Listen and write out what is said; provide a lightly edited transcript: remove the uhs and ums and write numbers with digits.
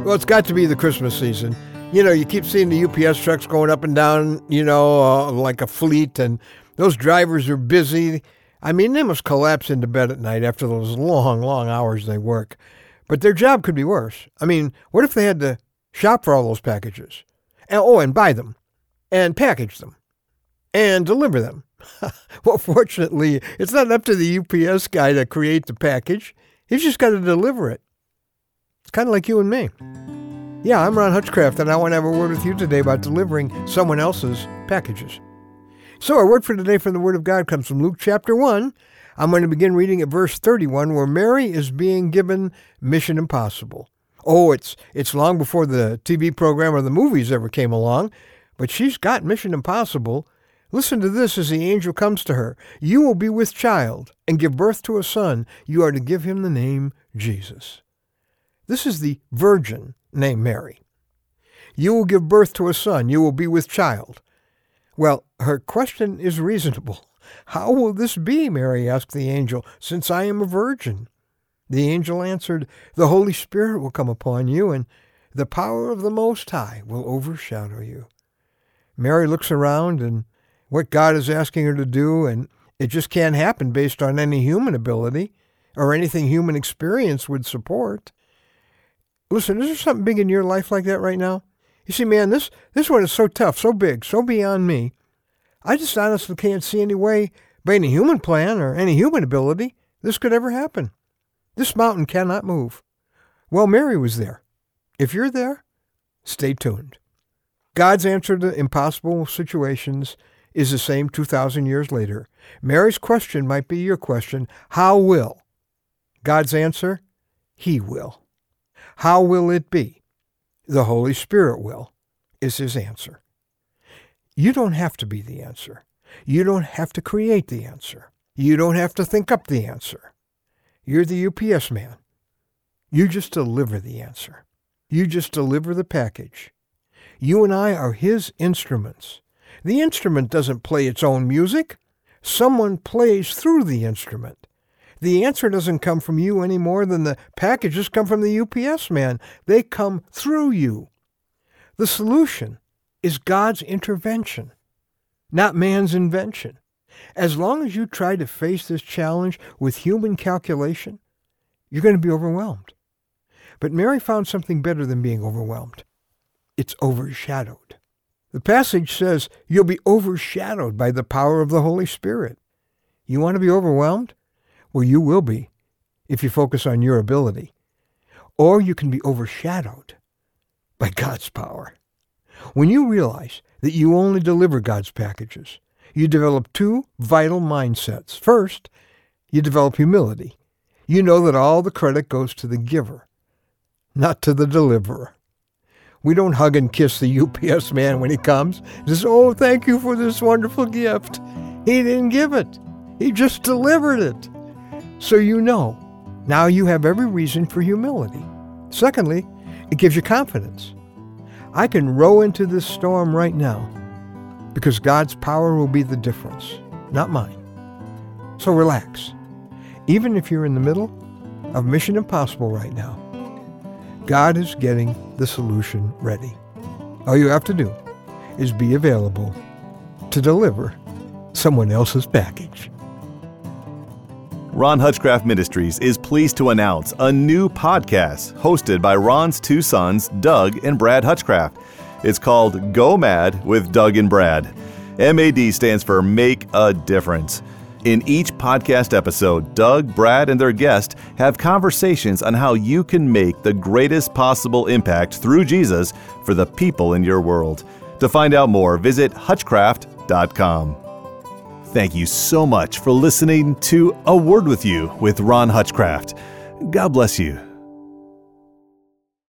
Well, it's got to be the Christmas season. You know, you keep seeing the UPS trucks going up and down, like a fleet, and those drivers are busy. I mean, they must collapse into bed at night after those long, long hours they work. But their job could be worse. I mean, what if they had to shop for all those packages? And buy them, and package them, and deliver them. Well, fortunately, it's not up to the UPS guy to create the package. He's just got to deliver it. It's kind of like you and me. Yeah, I'm Ron Hutchcraft, and I want to have a word with you today about delivering someone else's packages. So our word for today from the Word of God comes from Luke chapter 1. I'm going to begin reading at verse 31, where Mary is being given Mission Impossible. Oh, it's long before the TV program or the movies ever came along, but she's got Mission Impossible. Listen to this as the angel comes to her. You will be with child and give birth to a son. You are to give him the name Jesus. This is the virgin named Mary. You will give birth to a son. You will be with child. Well, her question is reasonable. How will this be, Mary asked the angel, since I am a virgin? The angel answered, the Holy Spirit will come upon you, and the power of the Most High will overshadow you. Mary looks around and what God is asking her to do, and it just can't happen based on any human ability or anything human experience would support. Listen, is there something big in your life like that right now? You see, man, this one is so tough, so big, so beyond me. I just honestly can't see any way, by any human plan or any human ability, this could ever happen. This mountain cannot move. Well, Mary was there. If you're there, stay tuned. God's answer to impossible situations is the same 2,000 years later. Mary's question might be your question. How will? God's answer? He will. How will it be? The Holy Spirit will, is his answer. You don't have to be the answer. You don't have to create the answer. You don't have to think up the answer. You're the UPS man. You just deliver the answer. You just deliver the package. You and I are his instruments. The instrument doesn't play its own music. Someone plays through the instrument. The answer doesn't come from you any more than the packages come from the UPS man. They come through you. The solution is God's intervention, not man's invention. As long as you try to face this challenge with human calculation, you're going to be overwhelmed. But Mary found something better than being overwhelmed. It's overshadowed. The passage says you'll be overshadowed by the power of the Holy Spirit. You want to be overwhelmed? Well, you will be if you focus on your ability. Or you can be overshadowed by God's power. When you realize that you only deliver God's packages, you develop two vital mindsets. First, you develop humility. You know that all the credit goes to the giver, not to the deliverer. We don't hug and kiss the UPS man when he comes. Just, oh, thank you for this wonderful gift. He didn't give it. He just delivered it. So you know, now you have every reason for humility. Secondly, it gives you confidence. I can row into this storm right now because God's power will be the difference, not mine. So relax. Even if you're in the middle of Mission Impossible right now, God is getting the solution ready. All you have to do is be available to deliver someone else's package. Ron Hutchcraft Ministries is pleased to announce a new podcast hosted by Ron's two sons, Doug and Brad Hutchcraft. It's called Go Mad with Doug and Brad. MAD stands for Make a Difference. In each podcast episode, Doug, Brad, and their guest have conversations on how you can make the greatest possible impact through Jesus for the people in your world. To find out more, visit hutchcraft.com. Thank you so much for listening to A Word With You with Ron Hutchcraft. God bless you.